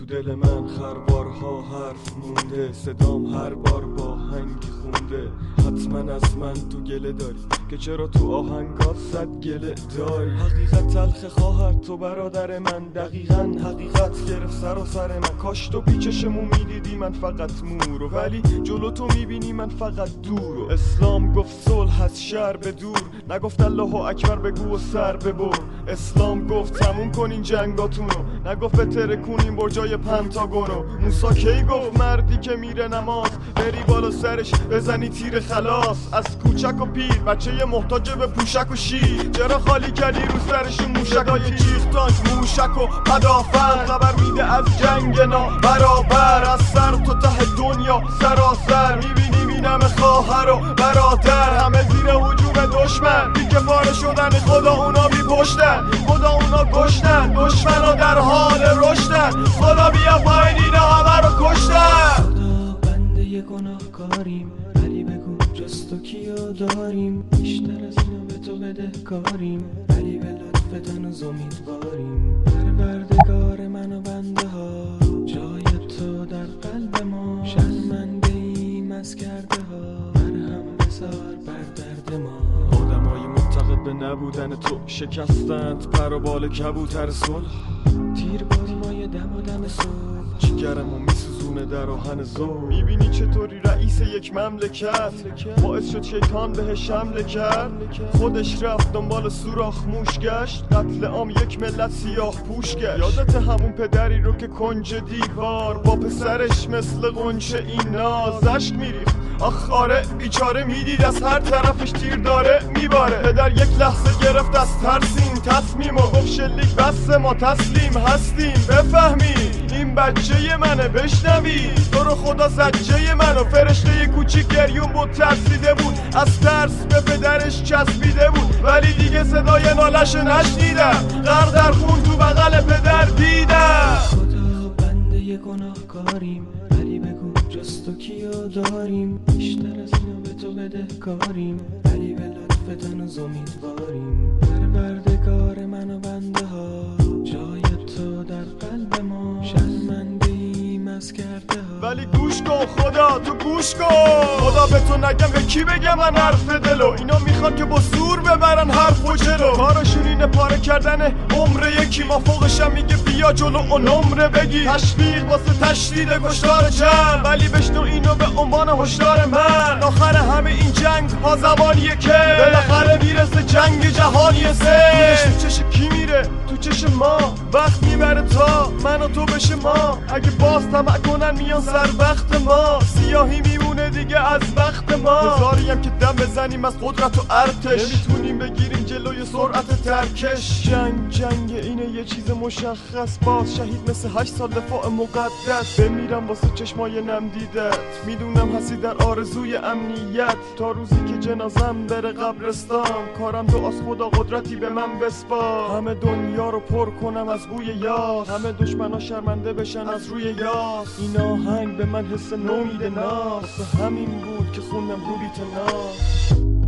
دل من خروارها حرف مونده، صدام هر بار با هنگی خونده. حتما از من تو گله داری که چرا تو آهنگات صد گله داری. حقیقت تلخ خواهر تو برادر من، دقیقاً حقیقت گرفت سر و سر من. کاش تو پیچشمو میدیدی من فقط مورو، ولی جلو تو میبینی من فقط دورو. اسلام گفت صلح از شر به دور، نگفت الله اکبر بگو و سر ببر. اسلام گفت تموم کنین جنگاتونو، نگفت بترکونین برجای پنتاگونو. موسی کی گفت مردی که میره نماز بری بالا سرش بزنی تیر خلاص. از کوچک و پیر بچه محتاج به پوشک و شیر، چرا خالی کردی رو سرشون موشکای چیخ تانک موشک و پدافند. خبر میده از جنگ نابرابر، از سر تا ته دنیا سراسر. میبینیم این همه خواهر و برادر همه زیر هجوم دشمن، بی که پاره شدن خدا اونا بی پشتن، خدا اونا کشتن، دشمنا در حال رشدن. خدا بیا پایین اینا همه رو کشتن. خدا بنده گناهکاریم، ولی بگو جز تو کیو داریم. بیشتر از اینا به تو بدهکاریم، ولی به لطفت هنوز امیدواریم. پروردگار من و بنده ها، جای تو در قلب ما. شرمنده ایم از کرده ها، مرهم بذار بر درد ما. آدمای معتقد به نبودن تو شکستند پر و بال کبوتر صلح. تیر بازمای دم و دم صبح، جگرمو میسوزونه در آهن ظلم. میبینی چطوری رئیس یک مملکت باعث شد شیطان بهش حمله کرد. خودش رفت دنبال سوراخ موش گشت، قتل عام یک ملت سیاه پوش گشت. یادت همون پدری رو که کنج دیوار با پسرش مثل غنچه این ناز اشک میریخت. آخ آره بیچاره، میدید از هر طرفش تیر داره میباره. پدر یک لحظه گرفت از ترسیم تصمیم و گفت شلیک بس ما تسلیم هستیم. بفهمی این بچه منه، بشنوی تو رو خدا زجه منو. فرشته کوچیک گریون بود ترسیده بود، از ترس به پدرش چسبیده بود، ولی دیگه صدای نالش نشنیدم. غرق در خون تو بغل پدر دیدم. خدا بنده گناهکاریم، ولی بگو جز تو کیو داریم. بیشتر از اینا به تو بدهکاریم، ولی به لطفت هنوز امیدواریم. پروردگار من و بنده ها، جای تو در قلب ما. شرمنده ایم از کرده ها، ولی گوش کن خدا تو گوش کن. خدا به تو نگم به کی بگم من حرف دلو. اینا میخوان که با زور ببرن حرف و جلو. کارشون اینه پاره کردن عمر یکی، ما فوقشم میگه بیا جلو و نمره بگی. تشویق واسه تشدید کشتار جمع، ولی بشنو اینو به عنوان هشدار من. آخر همه این جنگ ها زمانیه که بالاخره میرسه جنگ جهانی سه. تو چش کی میره تو چش ما، وقت میبره تا من و تو بشه ما. اگه باز طمع کنن میان سر وقت ما، سیاهی میمونه دیگه از وقت ما. هزاریم که دم بزنیم از قدرت و ارتش، نمیتونیم بگیریم جلوی سرعت ترکش. جنگ اینه یه چیز مشخص، باز شهید مثل 8 سال دفاع مقدس. بمیرم واسه چشمای نم دیدت، میدونم هستی در آرزوی امنیت. تا روزی که جنازم بره قبرستان، کارم دعاست خدا قدرتی به من بسپار. همه دنیا رو پر کنم از بوی یاس، همه دشمنا شرمنده بشن از روی یاس. این آهنگ به من حس نو میده ناس، همین بود که خوندم رو بیت ناس.